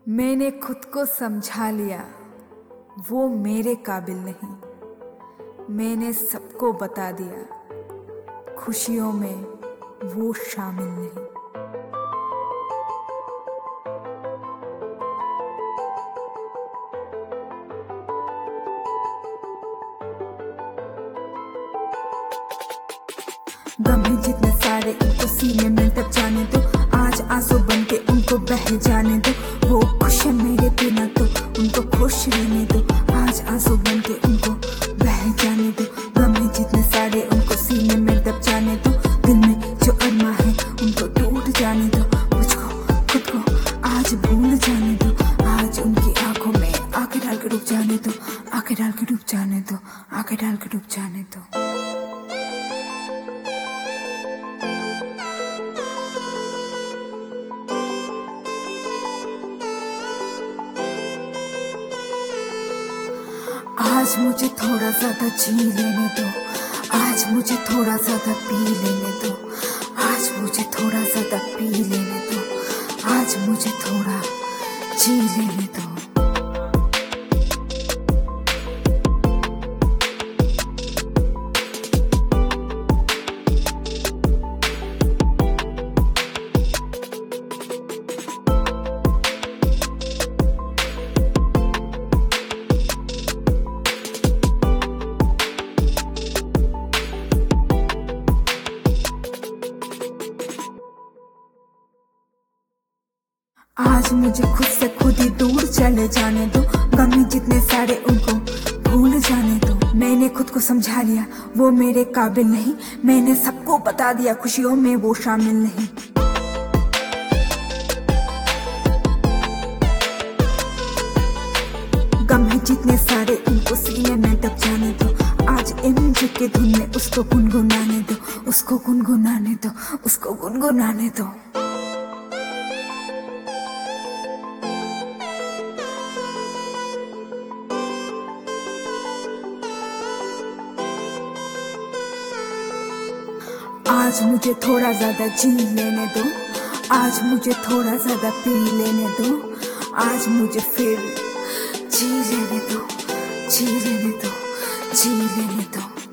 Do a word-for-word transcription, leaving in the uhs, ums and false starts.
मैंने खुद को समझा लिया, वो मेरे काबिल नहीं। मैंने सबको बता दिया, खुशियों में वो शामिल नहीं। गम है जितने सारे उनको सीने में दब जाने दो, आज आंसू बन के उनको बह जाने दो। वो खुश है मेरे बिना तो उनको खुश रहने दो, आज आंसू बन के उनको बह जाने दो। गम है जितने सारे उनको सीने में दब जाने दो, दिल में जो अरमा है उनको टूट जाने दो। मुझको खुद को आज भूल जाने दो, आज उनकी आंखों में आंखें डाल के डूब जाने दो, आंखें डाल के डूब जाने दो, आंखें डाल के डूब जाने दो। आज मुझे थोड़ा ज्यादा जी लेने दो, आज मुझे थोड़ा ज्यादा पी लेने दो, आज मुझे थोड़ा ज्यादा पी लेने दो, आज मुझे थोड़ा जी लेने दो। आज मुझे खुद से खुद ही दूर चले जाने दो, गम जितने सारे उनको भूल जाने दो। मैंने खुद को समझा लिया, वो मेरे काबिल नहीं। मैंने सबको बता दिया, खुशियों में वो शामिल नहीं। गम है जितने सारे उनको सीने में दब जाने दो, आज एमजी के धुन में उसको गुनगुनाने दो, उसको गुनगुनाने दो, उसको गुनगुनाने दो। आज मुझे थोड़ा ज्यादा जी लेने दो, आज मुझे थोड़ा ज्यादा पी लेने दो, आज मुझे फिर जी लेने दो, जी लेने दो, जी लेने दो।